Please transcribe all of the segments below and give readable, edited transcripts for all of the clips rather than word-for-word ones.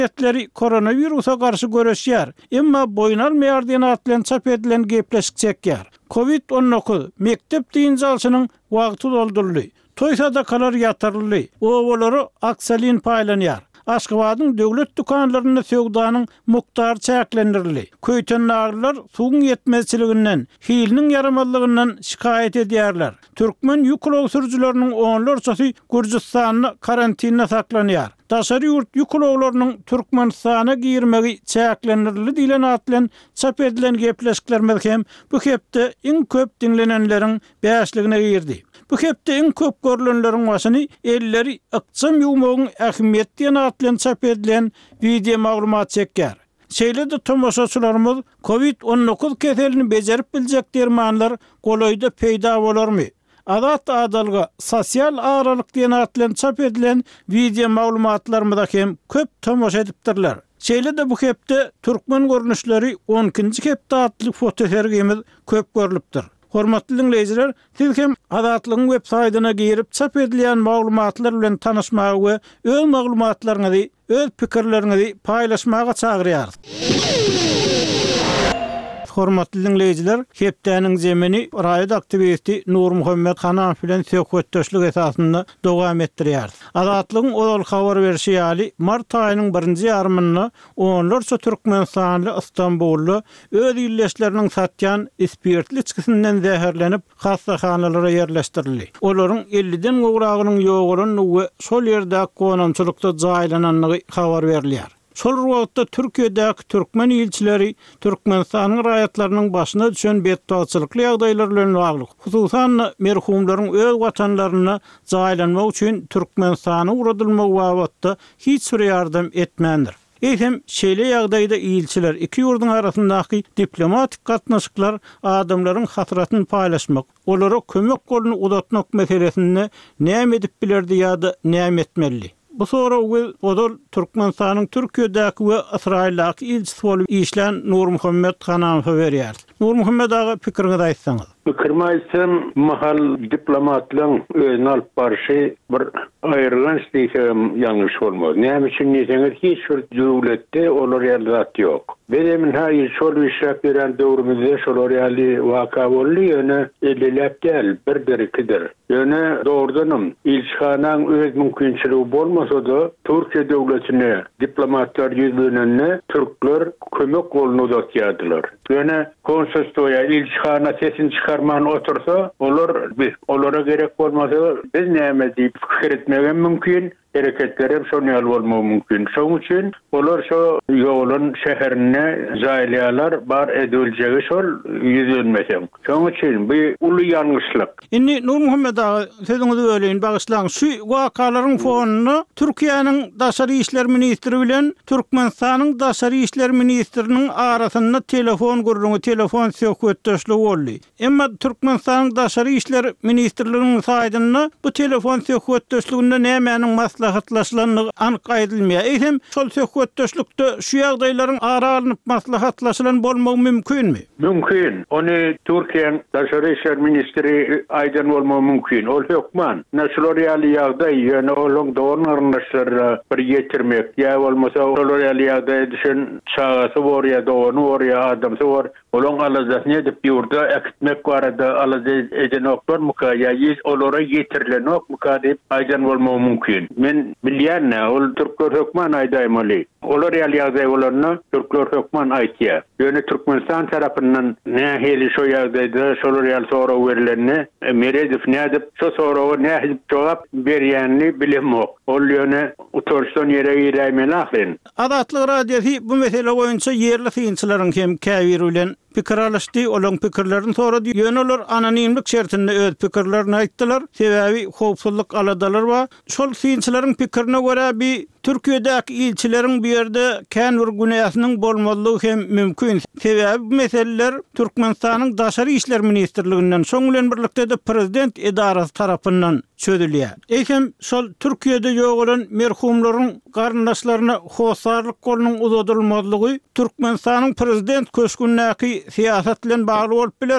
Etleri koronavirusa karşı görüşýär. Emma boýnalmaýar diýen atlan çap edilen gepleşik çekýär. Covid-19 mektep diýinjalçynyň wagty doldurly. Toýsada kalar ýatyrly. Oğulary aksalin paýlanýar. Aşgabatyň döwlet dukanlaryna söwdanyň muktary çäklendirli. Köýtenler suwun ýetmezçiliginden, hiliniň yaramadlygyndan şikayet edýärler. Türkmen ýüklog sürüjileriniň onlarçasy Gürjistanyň karantinine saklanýar. Daşary ýurt ýükloglarynyň Türkmenistana girmegi çäklendirli diýilen atlan çap edilen gepleşikler hem bu hepde iň köp dinlenenleriň bäşligine girdi. Bu hepde iň köp görülenleriň başyny elleri ykçam ýumagyň ähmiýet diýen atlan çap edilen video maglumat çekýär. Şeýle-de tomoşaçylarymyz Covid-19 keselini bejerip biljek dermanlar golaýda peýda bolarmy? Adat adalga sosial aralyk diýen atlan çap edilen video maglumatlarymyzda hem köp tomoşa edipdirler. Şeýle-de bu hepde türkmen görnüşleri 12-nji hepde atly fotosergimiz köp görülipdir. Hormatly dinleýijiler, siz hem Adatlygyň web saýtyna girip çap edilen maglumatlar bilen tanyşmagy we öz maglumatlaryňyzy, öz pikirleriňizi paýlaşmaga çagyrýar. Hormatly dinleýijiler, hepdeniň zemini raýat aktivisti Nur Muhammed Hanan bilen söhbetdeşlik esasynda dowam etdirýär. Adatlygyň ol habar berişi ýaly mart aýynyň 1-nji ýarmyna onlarça türkmenstanly Istanbully öz ýylleşleriniň satýan spirtli içkisinden zäherlenip hastahanalara ýerleşdirildi. Olaryň 50-den gowragynyň ýogulyny we şol ýerde gonamçylykda jaýlananlygy habar berilýär. Şol wagtda Türkiýedäki türkmen ilçileri Türkmenistanyň raýatlarynyň başyna düşen beddawçylykly ýagdaýlar bilen bagly. Hususan merhumlaryň öz watanlaryna jaýlanmak üçin Türkmenistana uradylmak wagtda hiç bir ýardam etmändir. Hem şeýle ýagdaýda ilçiler iki ýurduň arasyndaky diplomatik gatnaşyklar adamlaryň hatyratyny paýlaşmak, olara kömek golunu uzatmak meselesinde näme edip bilerdi ýa-da näme etmeli? Bu sonra odol Türkmenistanyň Türkiýedäki we Israildaky ilçisi bolup işlän Nur Muhammed Hanan berýär. Nur Muhammed aga pikiriňizi aýtsaňyz. Pikirimi aýtsam, mahal diplomatlaryň özüne alyp barşy bir aýrylan işleýän ýalňyş bolmaz. Näme üçin diýseňiz, hiç bir döwletde olar ýalat ýok. Benim hayır şol işrep veren döwrümizde şol ýaly waka boldy, ýöne elläp gel, birdir. Ýöne doğrudanım, ilçhanaň öz mümkinçiligi bolmasa-da Türkiýe döwletine diplomatlar ýüzlenende türkler kömek golunu uzatýardylar. Ýöne konsulstoya ilçhana sesini çıkarman otursa, olara gerek bolmasa biz näme diýip fikir etmegen mümkin. Hareketlerim şonyal bolmagy mümkin. Şoň üçin olar şo ýolun şäherine jaýlaýarlar, bar ediljegi şol ýüzlenmeseň. Şoň üçin bu uly ýalňyşlyk. Indi Nur Muhammed aga sözüňizi böleýin, bagyşlaň. Şu wakalaryň fonuny Türkiýanyň daşary işler ministri bilen Türkmenistanyň daşary işler ministriniň arasynda telefon gurulgy, telefon söhbetdeşligi boldy. Emma Türkmenistanyň daşary işler ministrliginiň saýtyna bu telefon söhbetdeşliginde nämenin maslahatlaşylanlygy anyk edilmeýär. Hem şol söhbetdeşlikde şu ýagdaýlaryň aralanyp maslahatlaşylan bolmagy mümkinmi? Mümkin. Ony Türkiýanyň daşary işler ministri aýdan bolmagy mümkin. Ol hökman naşylar ýaly ýagdaý, ýöne olong dowrun arnaşlara bir ýetirmek, ýa bolmasa şol ýaly ýagdaý düşen çagasy bor ýa dowruny bor ýa adamsy bor. Olong alazasyny edip ýurda äkitmek barada alazat eden oklar mukaya ýez olara ýetirilen ok mukadip aýdan bolmagy mümkin. Men bilýän ol türkler hökman aýdaýmaly. Olar ýaly ýagdaý bolarna türkler hökman aýtýar. Ýöne Türkmenistan tarapyndan nähili şo ýagdaýda şolar ýaly sora berilende meredip nädip şo soraga nähili jogap berýänini bilemok. Ol ýöne utorsdan ýere ýeräýmeli ahlen. Adatlyk radiýasy bu mesele boýunça ýerli synçylaryň hem käbir bilen pikir alışdy, olan pikirlerini sorady. Ýöneler anonimlik şertinde öz pikirlerini aýtdylar. Sebäbi howpsuzlyk aladalar we şol synçylaryň pikirine görä bir Türkiýedäki ilçileriň bir ýerde kän bir günäsiniň bolmalygy hem mümkin. Sebäbi bu meseleler Türkmenistanyň daşary işler ministrliginden şoň bilen birlikde de prezident edarasy tarapyndan çözülýär. Hem şol Türkiýede ýok olan merhumlaryň garyndaşlaryna howsarlyk golunyň uzatylmalygy Türkmenistanyň prezident köşkünäki siýasat bilen bagly bolup bilermi?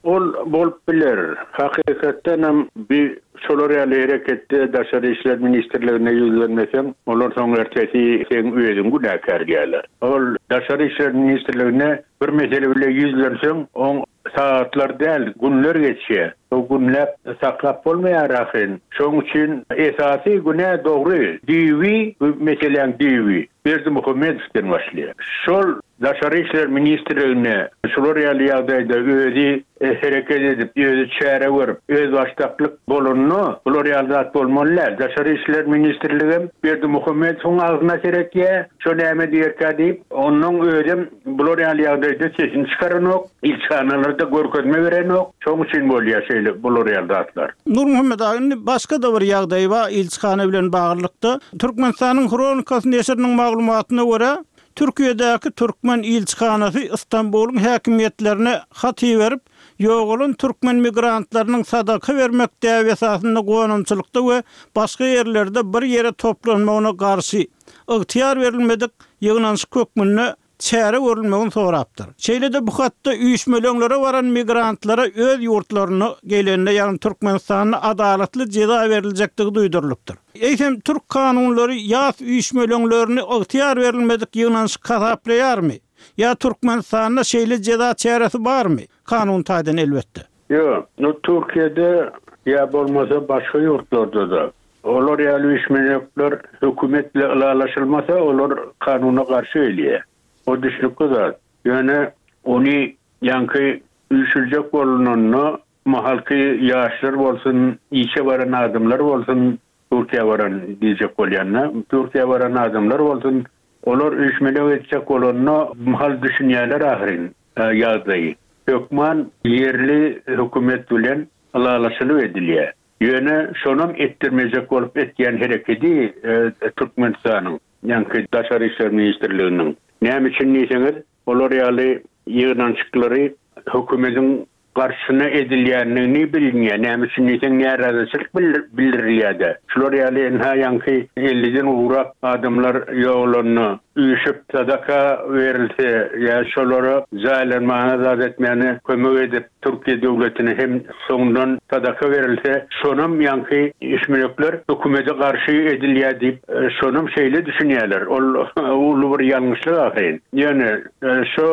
ol bolup biler. Hakikaten bir Solorial harekette Daşary işler ministerliğine yüzlenmesem, olar soň ertesi sen özüň günäkär gelýär. Ol Daşary işler ministerliğine bir mesele bile yüzlenseň, on saatlar däl, günler geçýär. O günler saklap bolmaýar ahyn. Şoň üçin esasy güne dogry, diwi, meselen diwi. Berdimuhamedowden başlaýar. Şol Daşary işler ministerliğine Solorial ýagdaýda özü hareket edip, özü çäre görüp, öz baştaklyk bolunny, Solorial zat bolmalylar. Daşary işler ministerligi Berdimuhamedowyň agyna serekýär. Şo näme diýerkä diýip, onuň özüm Solorial ýagdaýda sesin çykaranyk, ilçanalarda görkezme berenok. Şoň üçin bolýar şeýle Solorial zatlar. Nurmuhammed agyny başga da bir ýagdaý bar ilçana bilen baglykda. Türkmenistanyň Kronikasy neşriniň maglumatyna görä, Türkiýedäki Türkmen ilçhanasy İstanbulyň häkimiýetlerine hat berip, ýogulyň türkmen migrantlarynyň sadaka bermek däwe esasynda gonumçylykda we başga ýerlerde bir ýere toplanmagyna garşy ygtyar berilmedik ýygnanşyk kökmünde çäre görülmegini sorapdyr. Şeýle de bu hatda üýüşmelöňlere baran migrantlara öz ýurtlaryna gelende ýa-ni Türkmenistanyň adalatly jeza beriljektigi duýdurulupdyr. Eýsem Türk kanunlary ýas üýüşmelöňlerini ygtyar berilmedik ýygnanşyk hasaplaýarmy? Ya Türkmenistan'da şeýle jeza çäresi barmy? Kanun taýdan elbetde. Yo, Türkiýede ya bolmasa başga ýurtlarda da olar ýalyşmekler hökümetle ılalaşılmasa olar kanuna garşy elýär. O düşünüp zat. Yani onu yankı üýşüljek bolunanna mahalky ýaşlar bolsun, işe baran adamlar bolsun, Türkiýe baran diýjek bolýanna, Türkiýe baran adamlar bolsun, olar üýşmeler etjek bolanna mahal düşünýärler ahyryň ýagdaýy. Hökman yerli hökümet bilen ılalaşylyp edilýär. Ýöne şonam etdirmejek bolup etýän hereketi Türkmenistanyň, yankı Daşary işler ministerliginiň. Näme üçin diýseňiz, olar ýaly ýygnançyklary hökümetiň garşyna edilýänini bilýär. Näme üçin diýseň närazyçylyk bildirilýär. Şolar ýaly ýankı 50-den uğrak adamlar ýoğlanyny üýşüp sadaka berilse, ýa şolara zaýlanmagyna zat etmäni kömek edip Türkiýe döwletine hem soňdan sadaka berilse, şonam ýankı işmelekler hökümete garşy edilýär diýip şonam şeýle düşünýärler. Ol uly bir ýalňyşlyk ahyň. Ýöne şo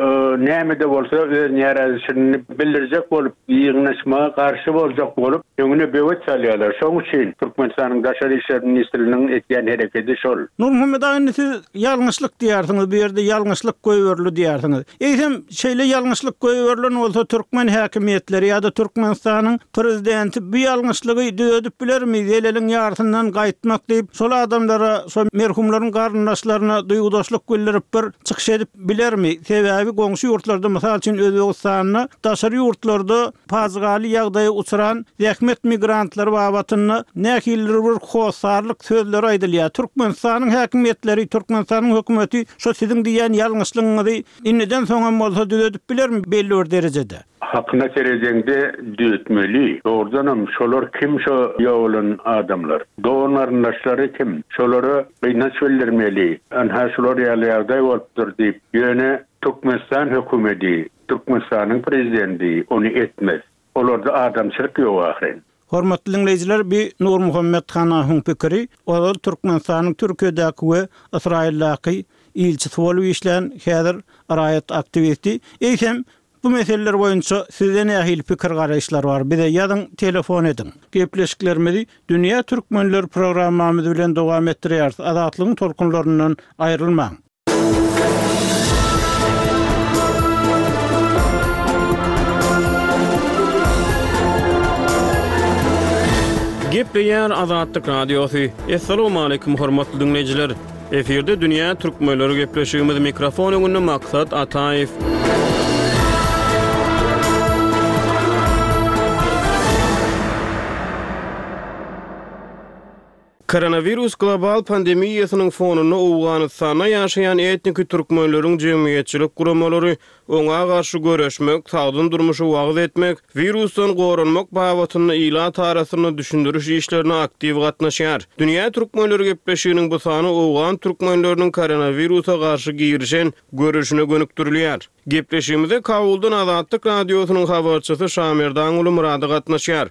näme de bolsa öz närazyçylygyny bildirjek bolup, ýygnashmaga garşy boljak bolup, öňüne bewet salýarlar. Şoň üçin Türkmenistanyň Daşary işler ministerliginiň etýän hereketi şol. Nurmuhammed agyny siz ýalňyşlyk diýärsiňiz, bu ýerde ýalňyşlyk goýberli diýärsiňiz. Eýsem şeýle ýalňyşlyk goýberlen bolsa Türkmen häkimiýetleri ýa-da Türkmenistanyň prezidenti bu ýalňyşlygy düzedip bilermi? Ýeleliň ýartyndan gaýtmak diýip, şol adamlara, şol merhumlaryň garyndaşlaryna duýgudaşlyk bildirip bir çykyş edip bilermi? Sebäbi goňşy ýurtlarda, mysal üçin Özbegistanyň daşary ýurtlarda pazgaly ýagdaýa uçuran zähmet migrantlar babatyny nähildir bir hosarlyk sözleri aýdylýar. Türkmenistanyň häkimiýetleri, Türkmenistanyň hökümeti şo siziň diýen ýalňyşlygyňyzy inneden soňam bolsa düzedip bilermi belli bir derejede? Hakyna serejeňde düýtmeli. Doğrudanam şolar kim şo ýoğlan adamlar? Doğanlaryndaşlary kim? Şolary beýnaç bildirmeli. Anha şolar ýaly bolupdyr diýip, ýöne Türkmenistan hökümeti, Türkmenistanyň prezidenti onu etmez. Olarda adamçylyk ýok ahyryň. Hormatly dinleyijiler, bir Nurmuhammed Hanahyň pikiri, o Türkmenistanyň Türkiýedäki we Israildaky ilçisi bolup işleyen häzir araýat aktivisti. Eýsem bu meseleler boýunça sizden nähili pikir garaýşlar bar. Bize ýazyň, telefon edin. Gepleşiklerimizi Dünýä Türkmenleri programmamyz bilen dowam etdirýäris. Azatlygyň tolkunlaryndan aýrylmaň. Gepleýär Azatlyk radiosy. Assalamu alaykum hormatly dinleyijiler. Eferde Dünýä Türkmenleri gepleşigimiz mikrofon öňünde Maksat Ataýew. Koronavirus global pandemiýasynyň fonunda Awganystanda ýaşaýan etnik türkmenleriň jemgyýetçilik guramalary oňa garşy göreşmek, sagdyn durmuşy wagt etmek, virusdan gorunmak babatyny ila tarasyny düşündiriş işlerine aktiw gatnaşýar. Dünýä türkmenleri gepleşiginiň bu sany Awgan türkmenleriniň koronavirusa garşy girişen görüşine gönükdirilýär. Gepleşigimizde Kabuldan Azatlyk radiosynyň habarçysy Şamir Daňuly Murady gatnaşýar.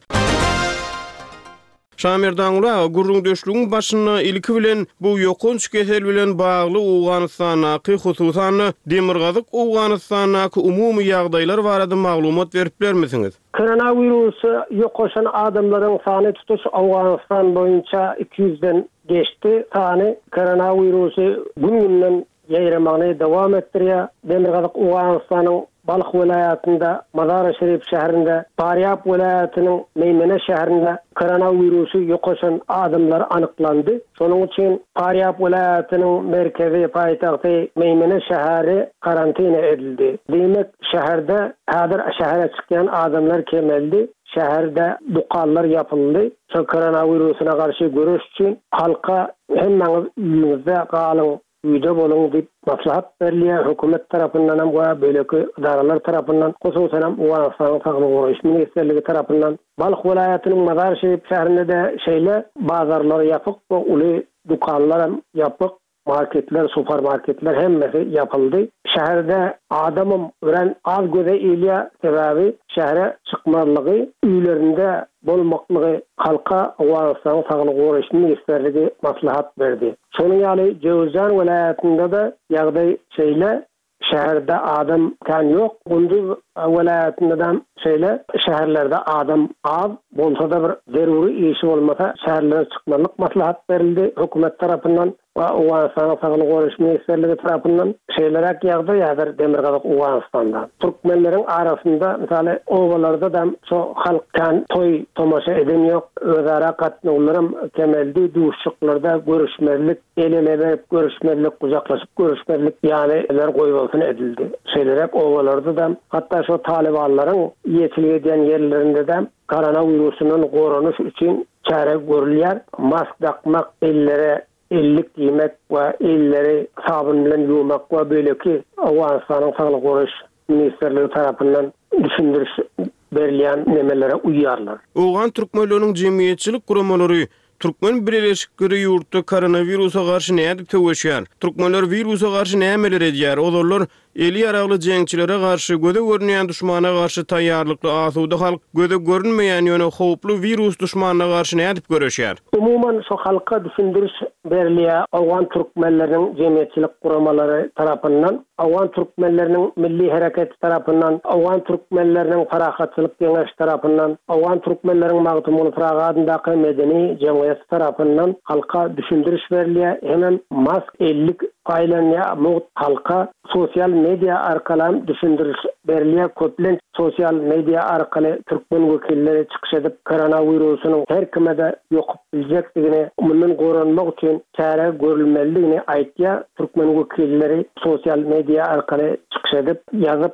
Şamir Daňuly gurrun döşlüğün başyna ilki bilen bu ýokunç kesel bilen bagly Awganystanaky hususan demirgazyk Awganystanaky umumy ýagdaýlar barada maglumat berip bermisiňiz? Koronavirusy ýokaşan adamlaryň sany tutuş Awganystan boýunça 200-den geçti. Sany koronavirusy gün-günden ýaýramagyny dowam etdirýär. Demirgazyk Awganystanyň Balyk vilayatında, Mazar-ı Şerif şäherinde, Paryap vilayatynyň Meýmene şäherinde koronavirusy ýokaşan adamlar anyklandy. Şonuň üçin Paryap vilayatynyň merkezi paýtagty Meýmene şäheri karantina edildi. Demek şäherde häzir şähere çykýan adamlar kemeldi. Şäherde dukanlar yapıldy. Şu koronavirusyna garşy göreş üçin halka hemmeňiz üýüňizde galyň, üýde boluň diýip maslahat berilýär. Hökümet tarapyndan hem böleki idaralar tarapyndan, hususan Awganystanyň Saglyk goýuş ministrligi tarapyndan Balyk vilayatynyň Mazar Şerif şäherinde de şeýle bazarlar ýapyk, uly dukanlar hem ýapyk, marketler, supermarketler hemmesi yapıldı. Şäherde adamym ören az göze ilýä sebäbi şähere çykmarlygy, üýlerinde bolmaklygy halka Awganystanyň Saglyk goýuş ministrligi maslahat berdi. Şonuň ýaly Jowzjan vilayatynda da ýagdaý şeýle şäherde adam kan ýok. Gündüz vilayatynda da şeýle şäherlerde adam az bolsa da bir zeruri işi bolmasa şäherlere çykmalyk maslahat berildi hökümet tarapyndan. Awganystanyň Saglyk goýuş ministrligi tarapyndan şeýlerek ýagdaý ýazyr Demirgazyk Awganystanda. Türkmenleriň arasynda misaly owalarda da şo halkdan toy tomaşa eden ýok, özara gatnaşlarym kemeldi, duşçuklarda görüşmerlik, elelere görüşmerlik, kucaklaşyp görüşmerlik ýani goýulsyn edildi. Şeýlerek owalarda da hatda şo talibanlaryň ýetilýän ýerlerinde de koronavirusynyň gorunuş üçin çare görülýär. Mask takmak, ellere ellik giymek ve elleri sabun bilen yumak ve böyleki Awganystanyň Saglyk goýuş ministrligi tarapyndan düşündiriş berilýän nemelere uýýarlar. Awgan türkmenleriniň jemgyýetçilik guramalary Türkmen Birleşikleri ýurtda koronavirusa garşy nädip töweşýär? Türkmenler virusa garşy nämeler edýär? Olar eli ýaragly jeňçilere garşy göze görünýän düşmana garşy taýýarlykly asuda halk göze görünmeýän ýöne howply virus düşmanyna garşy nädip göreşýär? Umuman şu halka düşündiriş berilýär Awgan türkmenleriniň jemgyýetçilik guramalary tarapyndan, Awgan türkmenleriniň milli hereketi tarapyndan, Awgan türkmenleriniň farahatçylyk geňeş tarapyndan, Awgan türkmenleriniň magdumly feragadyndaky medeni jemgyýet tarapyndan halka düşündiriş berilýär. Hemen mask 50 aýlanýa halka sosial media arkaly düşündiriş berilýär. Köplen sosial media arkaly türkmen wekilleri çykyş edip koronavirusynyň her kime de ýokup biljekdigini, mundan gorunmak üçin çare görülmeligini aýtýar. Türkmen wekilleri sosial media arkaly çykyş edip ýazyp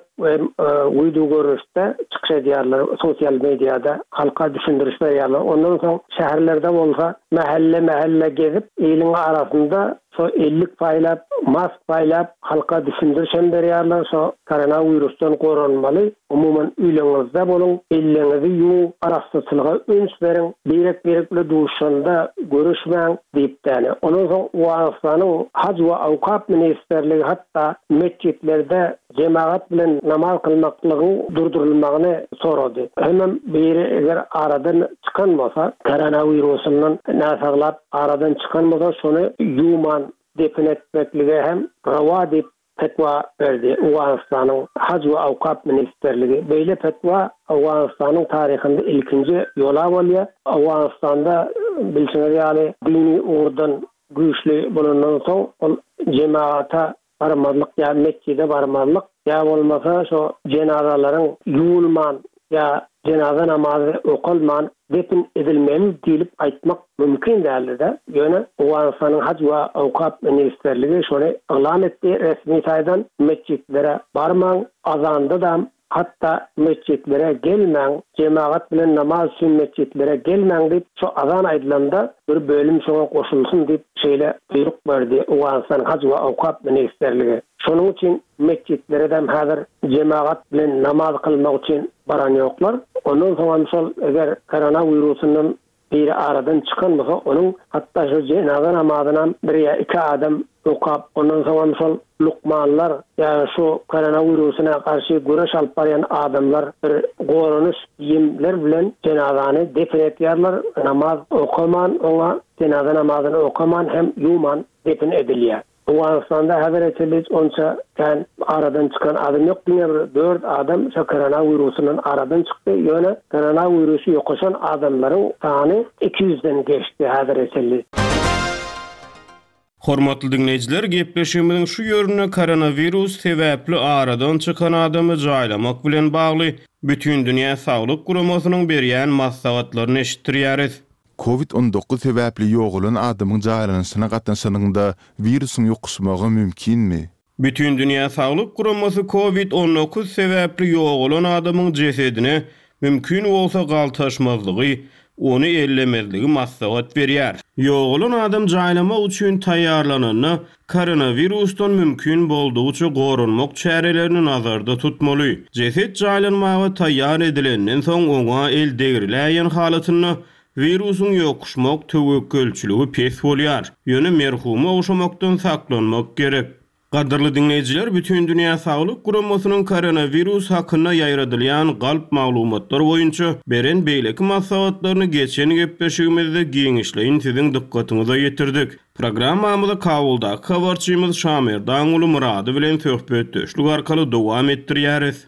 uýdu görüşde çykyş edýärler. Sosial mediada halka düşündiriş berýärler. Ondan soň şäherlerde bolsa mahalle gezip elin arasında so 50 paýlap, mask paýlap halka düşündirişen berýärler. So koronavirusdan gorunmaly, umuman üýleňizde boluň, elleňizi ýuwup, araççylyga öňç beriň, berek-berekle duşanda görüşmäň diýipdi. Ondan soň Awganystanyň Hac we Awkap ministrligi hatda mescitlerde cemaat bilen namaz kılmaklygyň durdurulmagyny sorady. Hemen biri eger aradan çykan bolsa, koronavirusundan nasaglap aradan çykan bolsa şonu ýuwman defin etmekligi hem rawa diýip fetwa berdi Awganystanyň Hac we Awkap ministrligi. Beýle fetwa Awganystanyň taryhynda ilkinji ýola bolýar. Awganystanda bilseňiz ýaly dini ordan güýçli bolandan soň ol jemaata barmalyk ýa mescide barmalyk ýa bolmasa şo jenazalaryň ýuwulman ýa cenaze namazı okulman defin edilmeli diýip aýtmak mümkin däldi. Ýöne Awganystanyň Hac we Awkap ministrligi şonu elan etdi. Resmi saýdan mescitlere barmaň, azanda da hatta mescitlere gelmeň, cemaat bilen namaz üçin mescitlere gelmeň diýip şu azan aýdylanda bir bölüm şoňa goşulsun diýip şeýle buyruk berdi Awganistan Hac we Awqaf ministrligi. Şonuň üçin mescitlere dem häzir cemaat bilen namaz kılmak üçin baran ýoklar. Ondan soň şol eger koronawirusynyň bir aradan çıkanmasa onun hatta şu cenaze namazına bir ya iki adam okap ondan sonra sol lukmanlar yani şu koronavirüsüne karşı güreş alıp barayan adamlar bir gorunuş yemler bilen cenazanı defin etýärler, namaz okaman ona cenaze namazını okaman hem yuman defin edilýär. Awganistan'da haber etiliş onça kan aradan çıkan adam yok diye 4 adam şu koronavirüsünün aradan çıktı. Yani koronavirüsü yokaşan adamların sany 200'den geçti haber etiliş. Hormatly dinleyijiler, gepleşigimiziň şu ýörüne koronavirus sebäpli aradan çıkan adamy jaýlamak bilen bagly bütün dünýä saglyk guramasynyň berýän maslahatlaryny eşitdirýäris. Covid-19 sebäpli ýogulan adamyň jaýlanyşyna gatnaşanyňda virusyň ýokuşmagy mümkinmi? Bütün dünýä saglyk guramasy Covid-19 sebäpli ýogulan adamyň jesedine mümkin bolsa galtaşmazlygy, onu ellemezligi maslahat berýär. Ýogulan adam jaýlamak üçin taýýarlananyny koronavirusdan mümkin boldugyça gorunmak çärelerini nazarda tutmaly. Jesed jaýlanmagy taýýar edilenden soň oňa el degirilen halatyny virusun ýokuşmak töwekkülçiligi pes bolýar. Ýöne merhumy oşamakdan saklanmak gerek. Gadyrly dinleyijiler, bütün dünýä saglyk guramasynyň koronavirus hakynda ýaýradylýan galp maglumatlar boýunça beren beýleki maslahatlaryny geçen gepleşigimizde giňişleýin siziň dikkatiňize ýetirdik. Programmamyzda Kabulda habarçymyz Şamir Daňuly Murady bilen söhbetdeşlik arkaly dowam etdirýäris.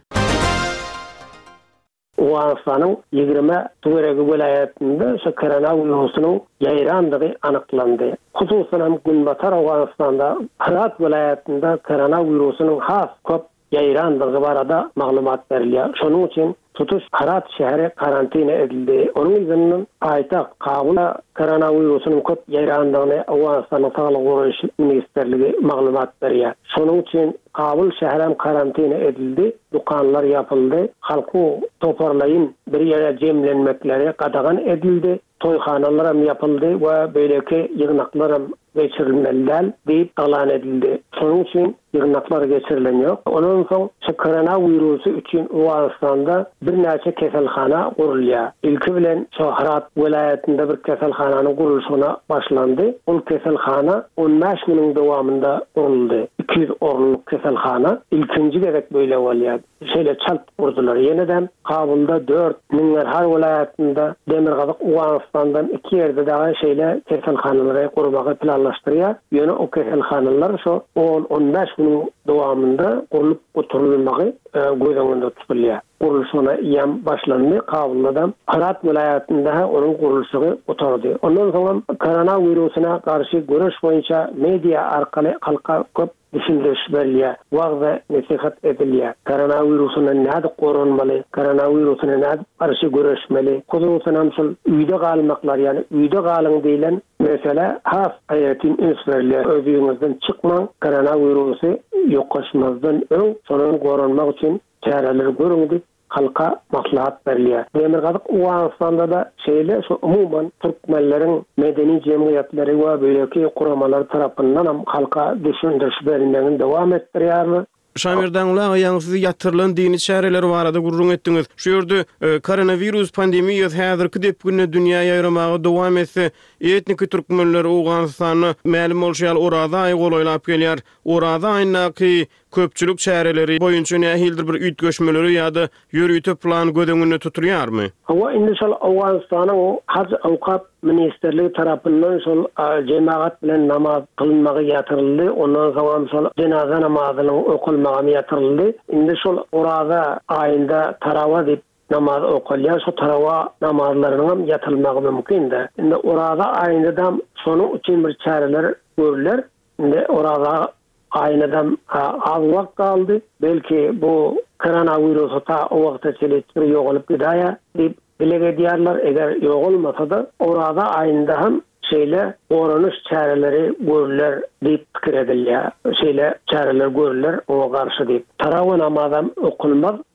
Awganistan'ın 20 töweregi welaýatynda şu koronawirusynyň ýaýrandygy anyklandy. Hususan Günbatar Awganistan'da Herat welaýatynda koronawirusynyň has köp ýaýrandygy barada maglumat berilýär. Şonuň üçin tutuş Herat şäheri karantina edildi. Onun üzerinden aýtak Kabulda koronawirusynyň köp ýaýrandygyny Awganistanyň Saglyk goraýyş ministrligi maglumat berýär. Şonuň üçin Kabul şäherim karantina edildi, dukanlar yapıldı, halkı toparlayın bir yere cemlenmekleri qadağan edildi, toyxanalar yapıldı ve böyleki yığınaklar geçirilmeliler deyip alan edildi. Şonuň üçin yığınaklar geçirilen yok. Ondan soň şu koronavirusy üçin Awganistanda bir näçe keselhana gurulýar. İlki bilen şu Herat welaýatynda bir keselhananyň gurulşyna başlandy. Ol keselhana 15 güniň dowamında guruldy. 200 orunluk keselhana ilkinji gerek böyle bolýar. Şeýle çalp gurdular. Ýeneden Kabulda 4 miňler har welaýatynda Demirgazyk Awganistandan 2 ýerde daha şeýle keselhanalary gurmagy planlaşdyrýar. Ýöne o keselhanalar şu 10-15 güniň dowamında gurulyp oturulmagy gözüňde tutulýar. Gurulşyna ýam başlandy. Kabulda Herat welaýatynda onuň gurulşy oturdy. Ondan soň koronawirusyna karşı görüş boýunça media arkaly halka köp düşündiriş berilýär, wagda nasihat edilýär. Koronawirusyna näde gorunmaly, koronawirusyna näde karşı görüşmeli, hususan şol üýde galmaklar, ýani üýde galyň diýilen mesele has aýatyn ünsberler. Öýüňizden çykmaň, koronawirusy ýoklaşmazdan öň, şonuň gorunmak üçin çäreler görüň diýip halka maslahat berilýär. Demirgazyk Awganistanda da şeýle şu umumyň türkmenleriň medeni jemgyýetleri we beýleki guramalar tarapyndan hem halka düşündiriş berilmegini dowam etdirýärler. Şamirdan ulağa ýaňsy ýatyrylan dini çäreleri barada gurrun etdiňiz. Şu ýerde koronavirus pandemiýasy häzirki depgünde dünýä ýaýramagy dowam etse, etnik türkmenler Awganistany ma'lum bolýar orada aý golaýlap gelýär. Orada aýnaky köpçülük çäreleri boýunça nähildir bir üýtgeşmeleri ýa-da ýürüýte plan gödüňünde tuturýarmy? Hawa indi şol Awganistanyň Hac Awqaf ministrligi tarapyndan şol cemaat bilen namaz kılınmagy ýatyryldy. Ondan soň şol cenaze namazynyň okulmagy ýatyryldy. Indi şol orada aýynda tarawa diýip namaz okulýar. Şu tarawa namazlarynyň ýatyrylmagy mümkin-de. Indi orada aýynda da şonuň üçin bir çäreler görüler. Indi orada aýyndan az wagt kaldy. Belki bu koronavirus ta o wagtda çeletdir ýogalyp gidýär diýip bilege diýerler. Eger ýogalmasa da orada aýynda hem şeýle gorunuş çäreleri görüler diýip pikir edilýär. Şeýle çäreler görüler oňa garşy diýip. Tarawa namazam okulmaz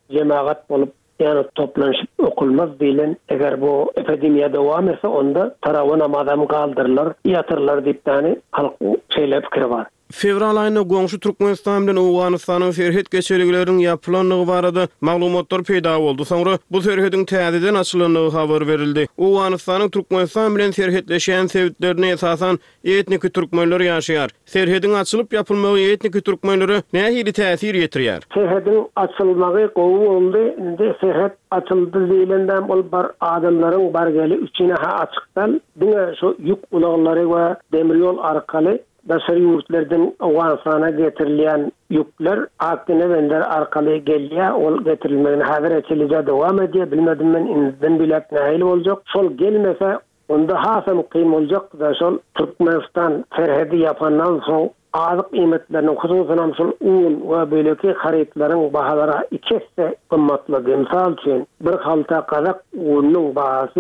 cemaat bolup yani toplanışıp okulmaz dilen eğer bu epidemiya devam etse onda tarawan adam kaldırırlar, yatırırlar deyip tane halk şeyler fikri var. Fevral ayında goňşy Türkmenistan bilen Awganystanyň serhet geçerligleriniň ýapylanlygy barada maglumatlar peýda boldy. Soňra bu serhediň täzeden açylanlygy habar berildi. Awganystanyň Türkmenistan bilen serhetleşen sebäplerine esasan etnik türkmenler ýaşaýar. Serhediň açylyp ýapylmagy etnik türkmenlere nähili täsir ýetirýär? Serhediň açylmagy gowy boldy. Indi serhet açyldy diýilenden bol bar adamlaryň bargeli üçine açykdan diňe şu ýük ulaglary we demiryol arkaly Daşary ýurtlardan Awganystana getirilýän ýükler akdyny bender arkaly gelýär. Ol getirilmegini häzir etilýär, dowam edýär. Bilmedim men inden bilek nähili boljak. Şol gelmese onda hasam kym boljak da şol Türkmenistan serhedi ýapandan soň azyk iýmetleriniň hususan şol un we böleki haritlaryň bahalary ikisi gymmatly. Misal üçin bir halta qazak unyň bahasy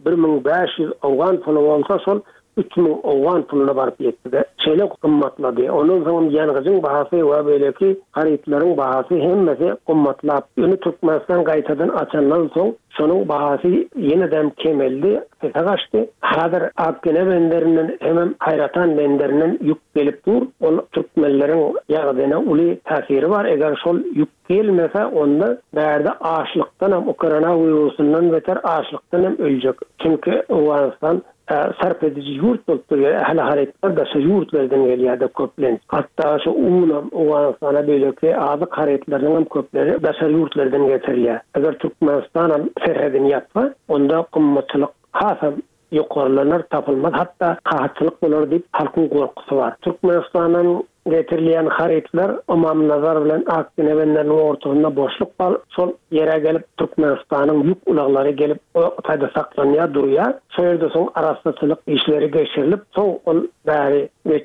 1500 Awgan puly bolsa şol 3000 Awgan puluna barıp ýetdi. Şeýle gymmatlady. Onun soň ýangzyň bahasy we beleki haritlaryň bahasy hemmesi gymmatlap. Ýöne Türkmenistan gaýtadan açandan soň şonuň bahasy ýeniden kemeldi, gaçdy. Häzir Akdene benderinden hem Hayratan benderinden ýük gelip dur. Ol türkmenleriň ýagdaýyna uly täsiri bar. Eger şol ýük gelmese onda bärde açlykdan hem koronawirusundan beter açlykdan hem öljek. Çünki Awganystan sarf edici yurt bolup durýar. Ähli hareketler da şu yurtlardan gelýär köplen. Hatta şu unam Awganystana belki azyk hareketleriň hem köpleri da şu yurtlardan getirilýär. Eger Türkmenistan serhedini ýapsa, onda gymmatçylyk hasam ýokarlanar tapylmaz. Hatta qahatçylyk bolar diýip halkyň gorkusy bar. Türkmenistanyň getirilýän hareketler umam nazar bilen Akdene benderiň ortagynda boşluk bar. Şol ýere gelip Türkmenistanyň ýük ulaglary gelip o taýda saklanýar durýar. Şeýerde soň araççylyk işleri geçirilip soň ol bäri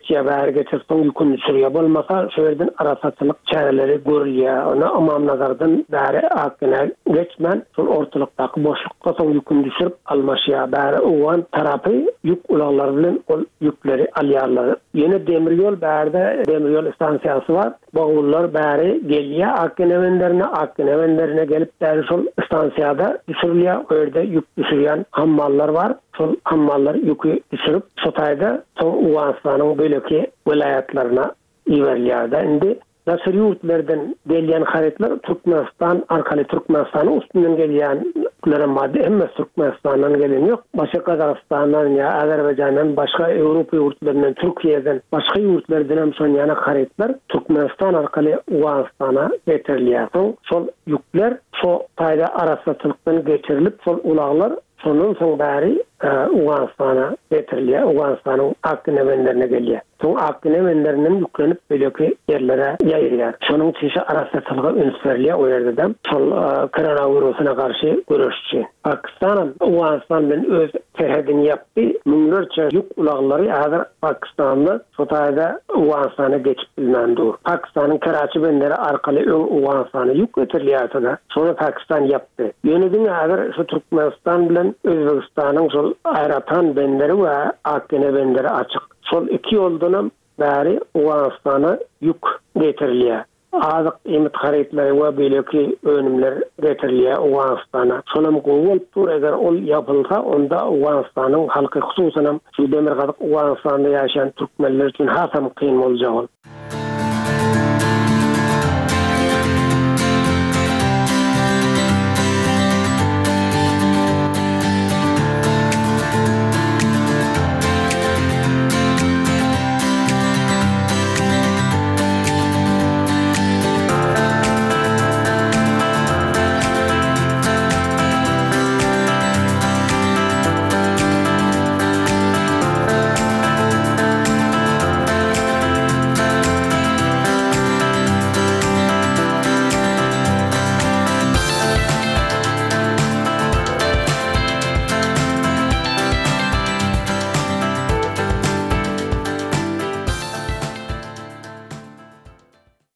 geçirip ýükünü sürýär. Bolmasa şeýerden araççylyk çäreleri görülýär. Ona umam nazardan bäri Akdene geçmän şol ortalykdaky boşlukka soň ýükünü düşürip almaşýar. Bäri Awgan tarapy ýük ulaglary bilen ol ýükleri alýarlar. Ýene demiryol bärde demiryol stansiýasy var. Bowullar bäri gelýär Akdene benderine gelip däri şol stansiýada düşürilýär. Öýerde ýük düşürýän hammallar var. Şol hammallar ýükü düşürip şu taýda Awganystanyň beleki vilayatlaryna iwerilýär. Indi Daşary ýurtlardan gelýän hareketler Türkmenistan arkaly Türkmenistanyň üstünden gelýänlere madde hem Türkmenistandan gelen ýok. Başga Kazakistandan ýa Azerbaýjandan, başga Ýewropa ýurtlaryndan, Türkiýeden, başga ýurtlardan hem şol ýana hareketler Türkmenistan arkaly Awganystana getirilýär. Şol ýükler şu taýda araççylykdan geçirilip şol ulaglar sonun soň bäri Awganystana getirilýär. Awganystanyň Akdene benderine gelýär. Soň Akdene benderinden ýüklenip beleki ýerlere ýaýrýar. Şonuň çeşi araççylyga üns berilýär. O ýerde de şol koronawirusyna karşı görüşçi. Pakistan Awganystan bilen öz serhedini ýapdy. Müňlerçe ýük ulaglary häzir Pakistanda şu taýda Awganystana geçip bilmändir. Pakistanyň Karachi benderi arkaly Awganystana ýük getirilýär. Şonu Pakistan ýapdy. Ýöne häzir şu Türkmenistan bilen Özbegistanyň şol Hayratan benderi we Akdene benderi açyk. Şol iki ýoldan bäri Awganystana ýük getirilýär. Azyk iýmet hareketleri we beleki önümler getirilýär Awganystana. Şolam gowy tur eger ol ýapylsa, onda Awganystanyň halky hususan şu demir gazyk Awganystanda ýaşaýan türkmenler üçin hasam kyn boljak.